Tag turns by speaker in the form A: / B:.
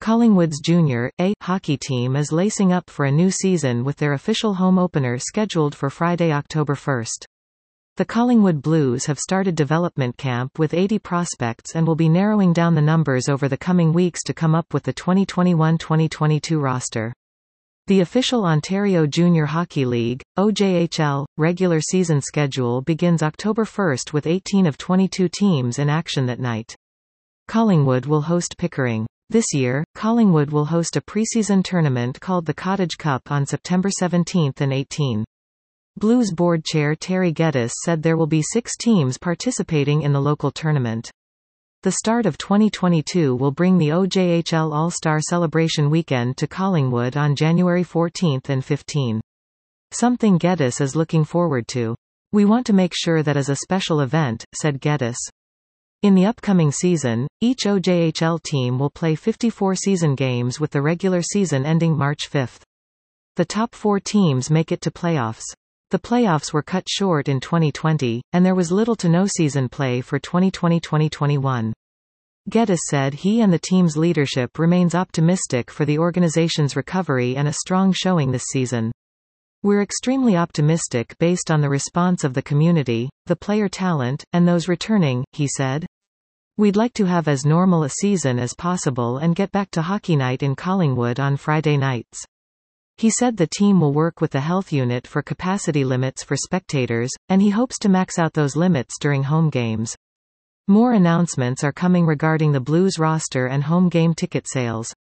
A: Collingwood's Junior A hockey team is lacing up for a new season with their official home opener scheduled for Friday, October 1. The Collingwood Blues have started development camp with 80 prospects and will be narrowing down the numbers over the coming weeks to come up with the 2021-2022 roster. The official Ontario Junior Hockey League, OJHL, regular season schedule begins October 1 with 18 of 22 teams in action that night. Collingwood will host Pickering. This year, Collingwood will host a preseason tournament called the Cottage Cup on September 17 and 18. Blues board chair Terry Geddes said there will be 6 teams participating in the local tournament. The start of 2022 will bring the OJHL All-Star Celebration Weekend to Collingwood on January 14 and 15. Something Geddes is looking forward to. "We want to make sure that is a special event," said Geddes. In the upcoming season, each OJHL team will play 54 season games with the regular season ending March 5. The top 4 teams make it to playoffs. The playoffs were cut short in 2020, and there was little to no season play for 2020-2021. Geddes said he and the team's leadership remains optimistic for the organization's recovery and a strong showing this season. "We're extremely optimistic based on the response of the community, the player talent, and those returning," he said. "We'd like to have as normal a season as possible and get back to hockey night in Collingwood on Friday nights." He said the team will work with the health unit for capacity limits for spectators, and he hopes to max out those limits during home games. More announcements are coming regarding the Blues roster and home game ticket sales.